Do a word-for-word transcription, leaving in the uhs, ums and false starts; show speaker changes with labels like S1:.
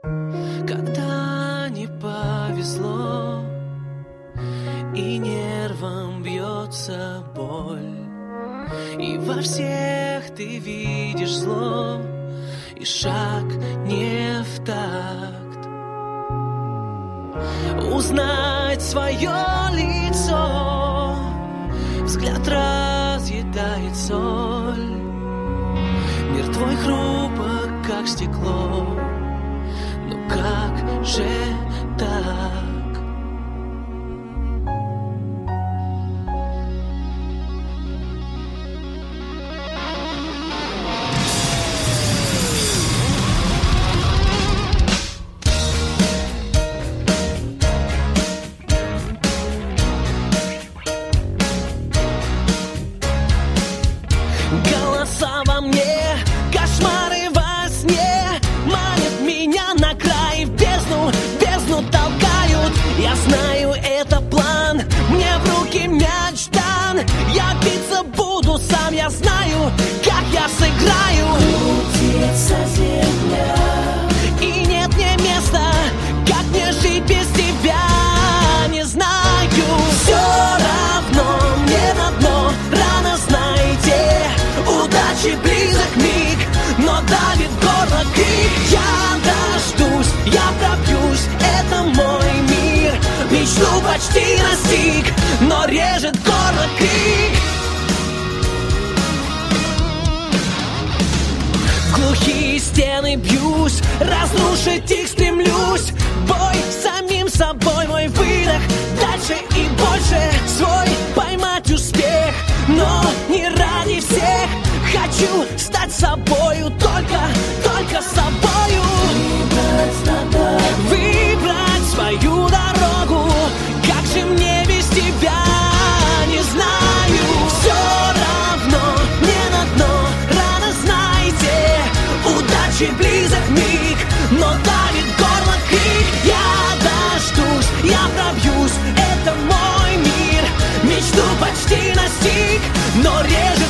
S1: когда не повезло, и нервам бьется боль, и во всех ты видишь зло, и шаг не в такт. Узнать свое лицо, взгляд разъедает соль. Мир твой хрупок, как стекло, но как же так? Голоса во мне, кошмары во сне манят меня на край, в бездну, в бездну толкают. Я знаю, это план, мне в руки мяч дан. Я биться буду сам, я знаю, как я сыграю. Крутится земля, и нет мне места, как мне жить без тебя, не знаю. Все равно мне на дно, рано знаете. Удачи близок миг, но давит горло крик. Я дождусь, я пробьюсь, это мой мир. Мечту почти настиг, но режет горло крик. В глухие стены бьюсь, разрушить их стремлюсь. Бой с самим собой, мой выдох, дальше и больше. Свой поймать успех, но не ради всех. Хочу стать собою, только, только собою. Выбрать надо, выбрать свою дорогу. Как же мне без тебя, не знаю. Все равно мне на дно, рано знаете. Удачи близок миг, но давит горло крик. Я дождусь, я пробьюсь, это мой мир. Мечту почти настиг, но режет